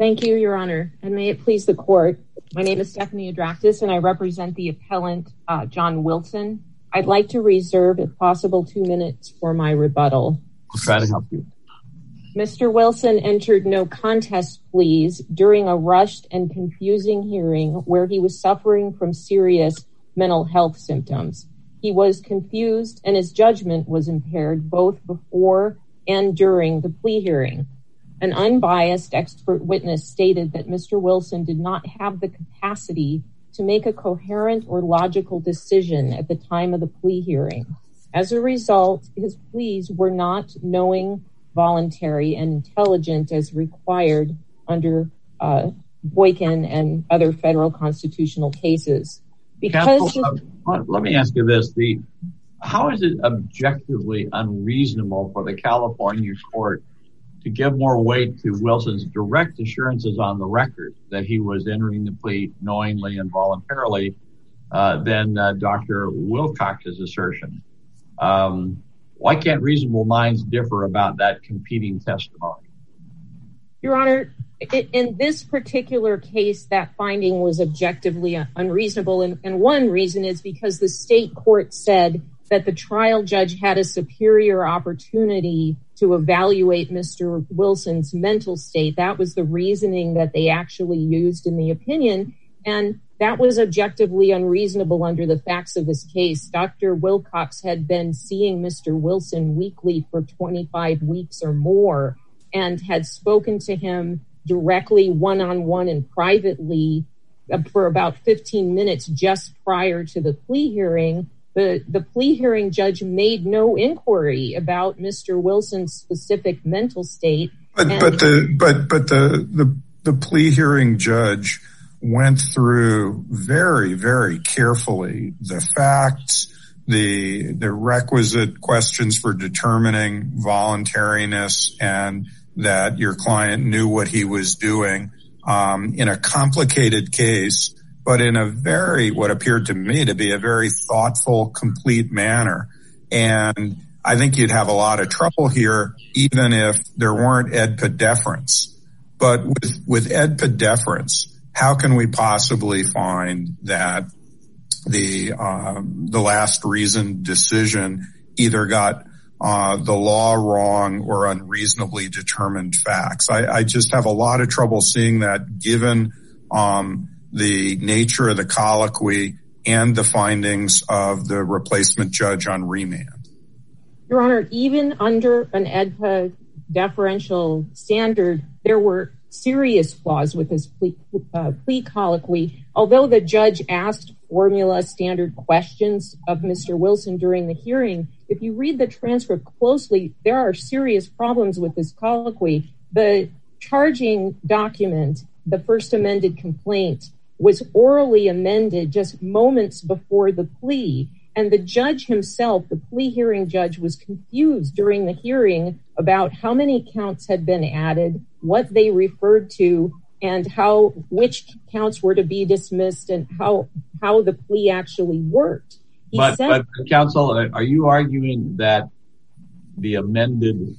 Thank you, Your Honor, and may it please the court. My name is Stephanie Adractis, and I represent the appellant, John Wilson. I'd like to reserve, if possible, 2 minutes for my rebuttal. I'll try to help you. Mr. Wilson entered no contest pleas during a rushed and confusing hearing where he was suffering from serious mental health symptoms. He was confused and his judgment was impaired both before and during the plea hearing. An unbiased expert witness stated that Mr. Wilson did not have the capacity to make a coherent or logical decision at the time of the plea hearing. As a result, his pleas were not knowing, voluntary, and intelligent as required under Boykin and other federal constitutional cases. Let me ask you this. How is it objectively unreasonable for the California court to give more weight to Wilson's direct assurances on the record that he was entering the plea knowingly and voluntarily than Dr. Wilcox's assertion? Why can't reasonable minds differ about that competing testimony? Your Honor, in this particular case, that finding was objectively unreasonable. And one reason is because the state court said that the trial judge had a superior opportunity to evaluate Mr. Wilson's mental state. That was the reasoning that they actually used in the opinion. And that was objectively unreasonable under the facts of this case. Dr. Wilcox had been seeing Mr. Wilson weekly for 25 weeks or more and had spoken to him directly one-on-one and privately for about 15 minutes just prior to the plea hearing. The plea hearing judge made no inquiry about Mr. Wilson's specific mental state. But the plea hearing judge went through very, very carefully the facts, the requisite questions for determining voluntariness, and that your client knew what he was doing in a complicated case, but in a very, what appeared to me to be a very thoughtful, complete manner. And I think you'd have a lot of trouble here, even if there weren't EDPA deference. But with EDPA deference, how can we possibly find that the last reasoned decision either got the law wrong or unreasonably determined facts? I just have a lot of trouble seeing that, given the nature of the colloquy and the findings of the replacement judge on remand. Your Honor, even under an EDPA deferential standard, there were serious flaws with his plea colloquy. Although the judge asked formula standard questions of Mr. Wilson during the hearing, if you read the transcript closely, there are serious problems with this colloquy. The charging document, the first amended complaint, was orally amended just moments before the plea. And the judge himself, the plea hearing judge, was confused during the hearing about how many counts had been added, what they referred to, and which counts were to be dismissed, and how the plea actually worked. But counsel, are you arguing that the amended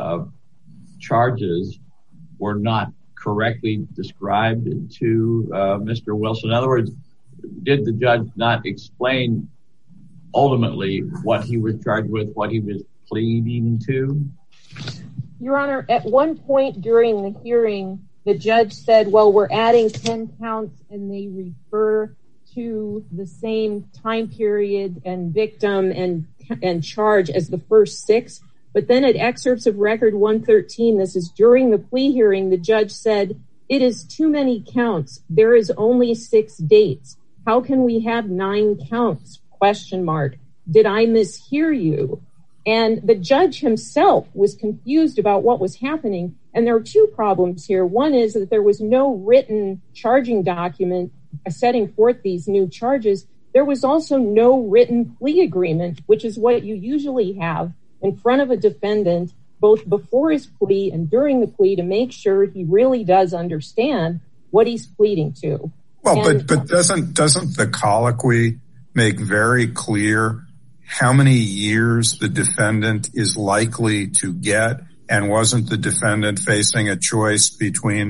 charges were not correctly described to Mr. Wilson? In other words, did the judge not explain ultimately what he was charged with, what he was pleading to? Your Honor, at one point during the hearing, the judge said, well, we're adding 10 counts, and they refer to the same time period and victim and charge as the first 6. But then at excerpts of record 113, this is during the plea hearing, the judge said, it is too many counts. There is only 6 dates. How can we have 9 counts? ? Did I mishear you? And the judge himself was confused about what was happening. And there are 2 problems here. One is that there was no written charging document setting forth these new charges. There was also no written plea agreement, which is what you usually have in front of a defendant, both before his plea and during the plea, to make sure he really does understand what he's pleading to. Well, but doesn't the colloquy make very clear how many years the defendant is likely to get? And wasn't the defendant facing a choice between a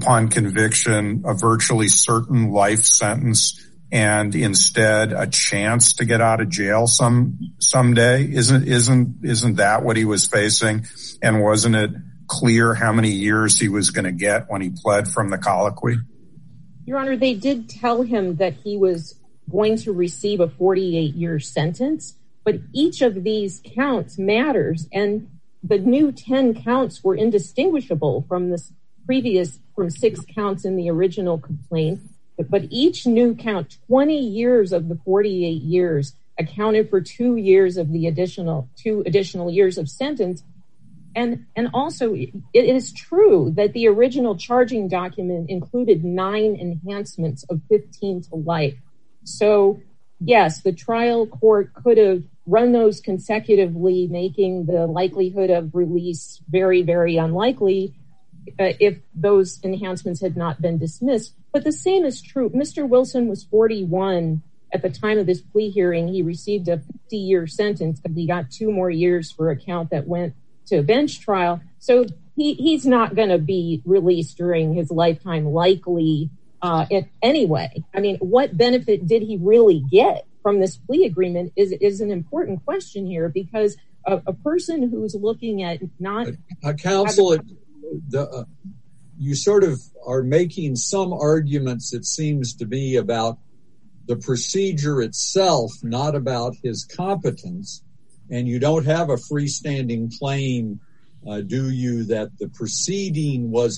upon conviction, a virtually certain life sentence and instead a chance to get out of jail someday? Isn't that what he was facing? And wasn't it clear how many years he was going to get when he pled from the colloquy? Your Honor, they did tell him that he was going to receive a 48-year sentence, but each of these counts matters, and the new 10 counts were indistinguishable from from 6 counts in the original complaint. But each new count, 20 years of the 48 years, accounted for 2 years of the two additional years of sentence. And also, it is true that the original charging document included 9 enhancements of 15 to life. So, yes, the trial court could have run those consecutively, making the likelihood of release very, very unlikely if those enhancements had not been dismissed. But the same is true. Mr. Wilson was 41 at the time of this plea hearing. He received a 50-year sentence, but he got 2 more years for a count that went to a bench trial. So he's not going to be released during his lifetime, likely anyway. I mean, what benefit did he really get from this plea agreement is an important question here, because a person who's looking at not... Counsel, you sort of are making some arguments, it seems to be, about the procedure itself, not about his competence. And you don't have a freestanding claim, do you, that the proceeding was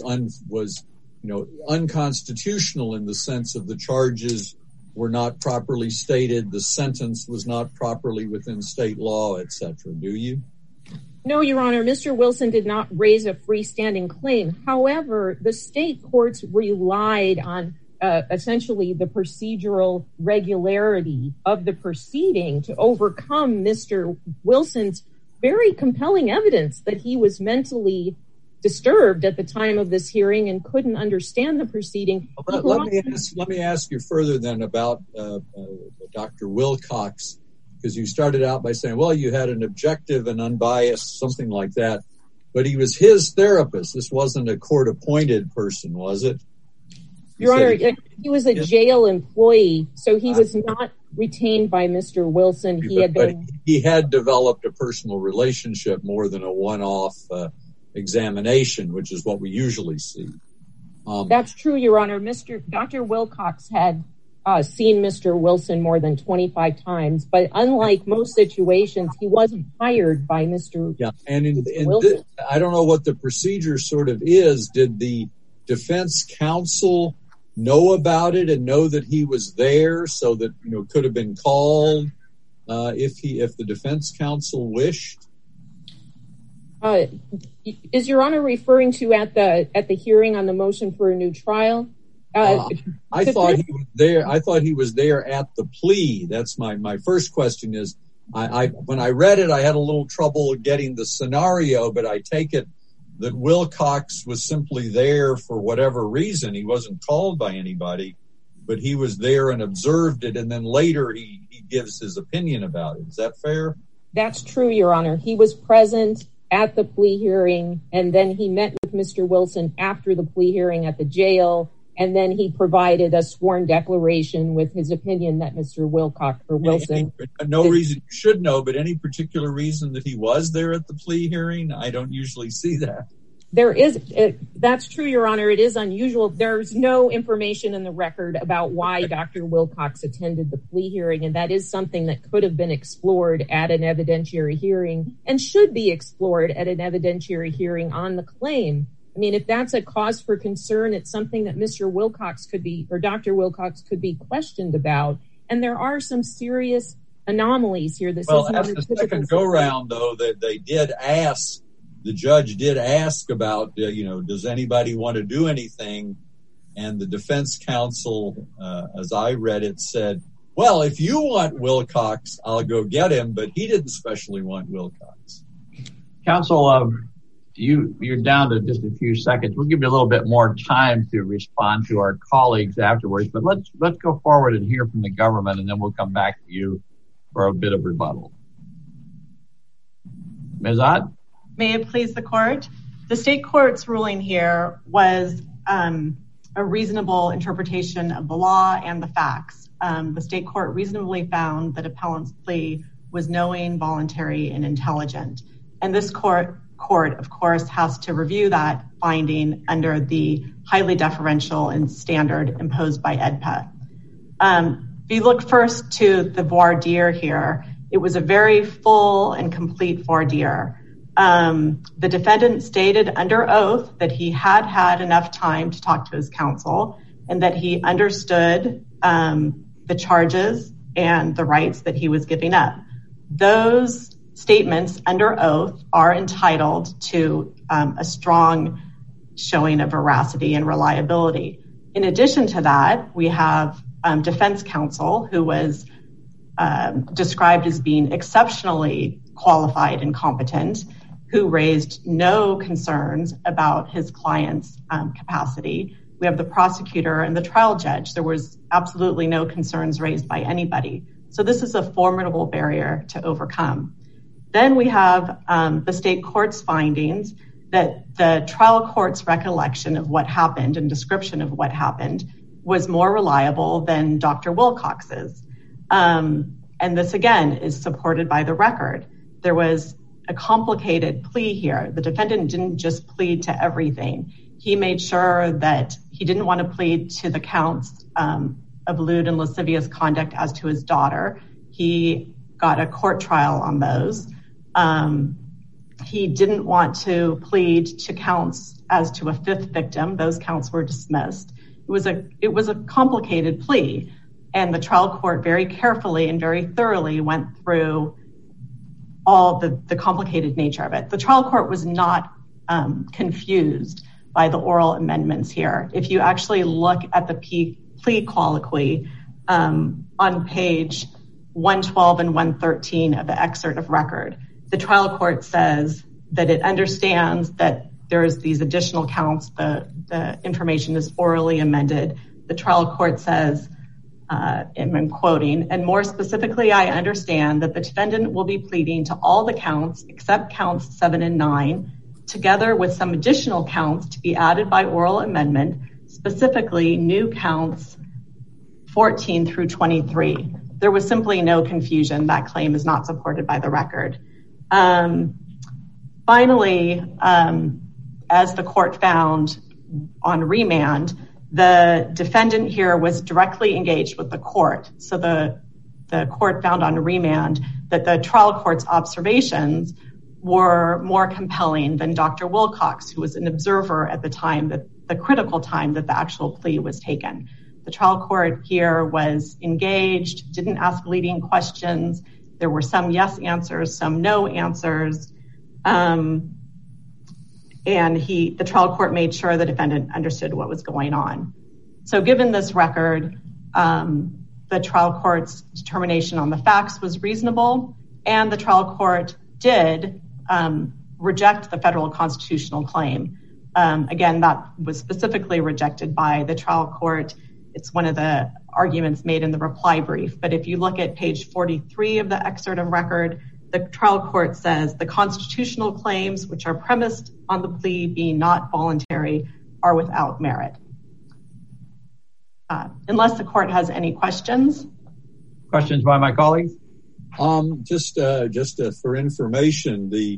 unconstitutional in the sense of the charges were not properly stated, the sentence was not properly within state law, etc. Do you? No, Your Honor, Mr. Wilson did not raise a freestanding claim. However, the state courts relied on essentially the procedural regularity of the proceeding to overcome Mr. Wilson's very compelling evidence that he was mentally disturbed at the time of this hearing and couldn't understand the proceeding. Let me ask you further then about Dr. Wilcox, because you started out by saying, well, you had an objective and unbiased, something like that, but he was his therapist. This wasn't a court-appointed person, was it? Your Honor, he was a jail employee, so he was not retained by Mr. Wilson. He had developed a personal relationship more than a one-off examination, which is what we usually see. That's true, Your Honor. Dr. Wilcox had seen Mr. Wilson more than 25 times, but unlike most situations, he wasn't hired by Mr. Wilson. I don't know what the procedure sort of is. Did the defense counsel know about it and know that he was there so that, could have been called if the defense counsel wished? Is Your Honor referring to at the hearing on the motion for a new trial? I thought he was there. I thought he was there at the plea. That's my first question is, when I read it, I had a little trouble getting the scenario, but I take it that Wilcox was simply there for whatever reason. He wasn't called by anybody, but he was there and observed it, and then later he gives his opinion about it. Is that fair? That's true, Your Honor. He was present at the plea hearing, and then he met with Mr. Wilson after the plea hearing at the jail, and then he provided a sworn declaration with his opinion that Mr. Wilson... No reason you should know, but any particular reason that he was there at the plea hearing? I don't usually see that. That's true, Your Honor. It is unusual. There's no information in the record about why Dr. Wilcox attended the plea hearing, and that is something that could have been explored at an evidentiary hearing and should be explored at an evidentiary hearing on the claim. I mean, if that's a cause for concern, it's something that Mr. Wilcox Dr. Wilcox could be questioned about. And there are some serious anomalies here. At the second go-round, though, that the judge did ask about, does anybody want to do anything? And the defense counsel, as I read it, said, well, if you want Wilcox, I'll go get him, but he didn't especially want Wilcox. Counsel, you're down to just a few seconds. We'll give you a little bit more time to respond to our colleagues afterwards, but let's go forward and hear from the government, and then we'll come back to you for a bit of rebuttal. Ms. Ott? May it please the court? The state court's ruling here was a reasonable interpretation of the law and the facts. The state court reasonably found that appellant's plea was knowing, voluntary, and intelligent. And this court, of course, has to review that finding under the highly deferential and standard imposed by AEDPA. If you look first to the voir dire here, it was a very full and complete voir dire. The defendant stated under oath that he had enough time to talk to his counsel and that he understood the charges and the rights that he was giving up. Those statements under oath are entitled to a strong showing of veracity and reliability. In addition to that, we have defense counsel who was described as being exceptionally qualified and competent, who raised no concerns about his client's capacity. We have the prosecutor and the trial judge. There was absolutely no concerns raised by anybody. So this is a formidable barrier to overcome. Then we have the state court's findings that the trial court's recollection of what happened and description of what happened was more reliable than Dr. Wilcox's. And this, again, is supported by the record. There was a complicated plea here. The defendant didn't just plead to everything. He made sure that he didn't want to plead to the counts of lewd and lascivious conduct as to his daughter. He got a court trial on those. He didn't want to plead to counts as to a fifth victim. Those counts were dismissed. It was a complicated plea, and the trial court very carefully and very thoroughly went through all the complicated nature of it. The trial court was not confused by the oral amendments here. If you actually look at the plea colloquy on page 112 and 113 of the excerpt of record, the trial court says that it understands that there's these additional counts. The information is orally amended. The trial court says, and I'm quoting, and more specifically, I understand that the defendant will be pleading to all the counts except counts 7 and 9, together with some additional counts to be added by oral amendment, specifically new counts 14 through 23. There was simply no confusion. That claim is not supported by the record. Finally, as the court found on remand, the defendant here was directly engaged with the court. So the court found on remand that the trial court's observations were more compelling than Dr. Wilcox, who was an observer at the time, the critical time that the actual plea was taken. The trial court here was engaged, didn't ask leading questions. There were some yes answers, some no answers. And the trial court made sure the defendant understood what was going on. So given this record, the trial court's determination on the facts was reasonable, and the trial court did reject the federal constitutional claim. Again, that was specifically rejected by the trial court. It's one of the arguments made in the reply brief. But if you look at page 43 of the excerpt of record, the trial court says the constitutional claims, which are premised on the plea being not voluntary, are without merit. Unless the court has any questions. Questions by my colleagues? Just for information, the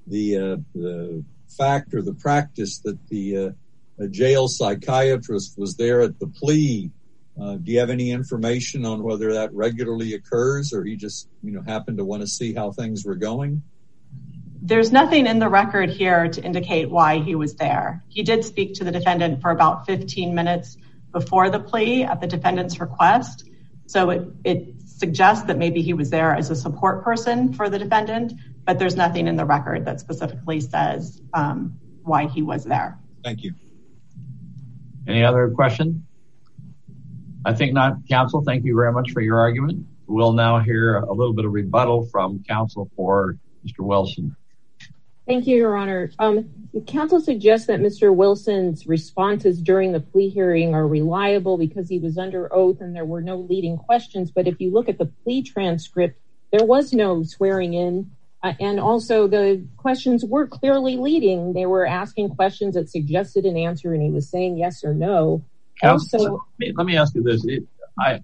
fact or the practice that the jail psychiatrist was there at the plea, do you have any information on whether that regularly occurs, or he just happened to want to see how things were going? There's nothing in the record here to indicate why he was there. He did speak to the defendant for about 15 minutes before the plea at the defendant's request. So it suggests that maybe he was there as a support person for the defendant, but there's nothing in the record that specifically says why he was there. Thank you. Any other questions? I think not, counsel. Thank you very much for your argument. We'll now hear a little bit of rebuttal from counsel for Mr. Wilson. Thank you, Your Honor. The counsel suggests that Mr. Wilson's responses during the plea hearing are reliable because he was under oath and there were no leading questions. But if you look at the plea transcript, there was no swearing in And also the questions were clearly leading. They were asking questions that suggested an answer, and he was saying yes or no. Also, let me ask you this. I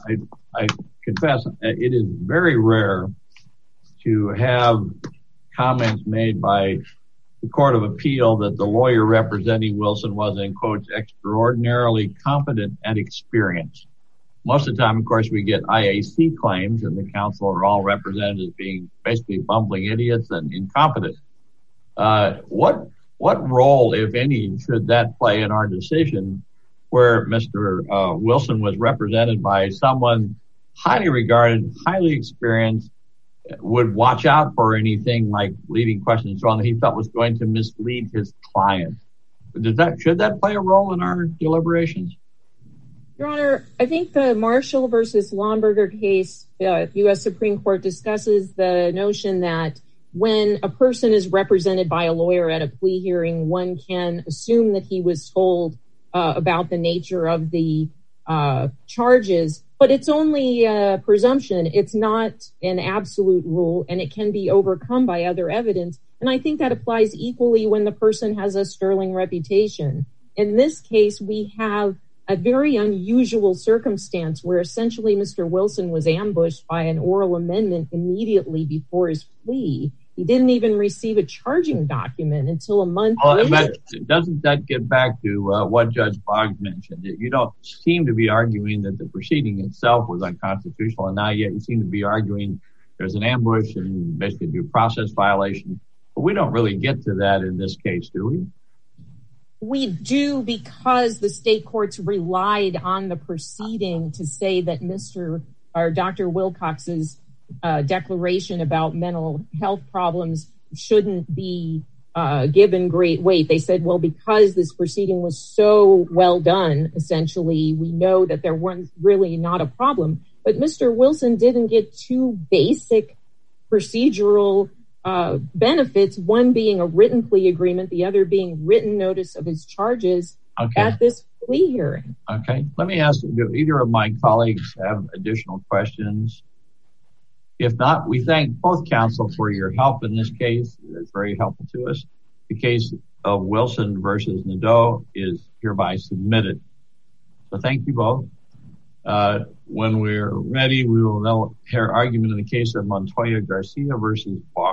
confess it is very rare to have comments made by the Court of Appeal that the lawyer representing Wilson was, in quotes, extraordinarily competent and experienced. Most of the time, of course, we get IAC claims, and the counsel are all represented as being basically bumbling idiots and incompetent. What role, if any, should that play in our decision where Mr. Wilson was represented by someone highly regarded, highly experienced, would watch out for anything like leading questions and so on that he felt was going to mislead his client? Should that play a role in our deliberations? Your Honor, I think the Marshall versus Lomberger case, U.S. Supreme Court discusses the notion that when a person is represented by a lawyer at a plea hearing, one can assume that he was told about the nature of the charges, but it's only a presumption. It's not an absolute rule, and it can be overcome by other evidence. And I think that applies equally when the person has a sterling reputation. In this case, we have a very unusual circumstance where essentially Mr. Wilson was ambushed by an oral amendment immediately before his plea. He didn't even receive a charging document until a month later. Doesn't that get back to what Judge Boggs mentioned? You don't seem to be arguing that the proceeding itself was unconstitutional, and now yet you seem to be arguing there's an ambush and basically due process violation. But we don't really get to that in this case, do we? We do, because the state courts relied on the proceeding to say that Dr. Wilcox's declaration about mental health problems shouldn't be given great weight. They said, well, because this proceeding was so well done, essentially, we know that there was really not a problem. But Mr. Wilson didn't get two basic procedural benefits, one being a written plea agreement, the other being written notice of his charges at this plea hearing. Okay. Let me ask, do either of my colleagues have additional questions? If not, we thank both counsel for your help in this case. It's very helpful to us. The case of Wilson versus Nadeau is hereby submitted. So thank you both. When we're ready, we will now hear argument in the case of Montoya Garcia versus Barr.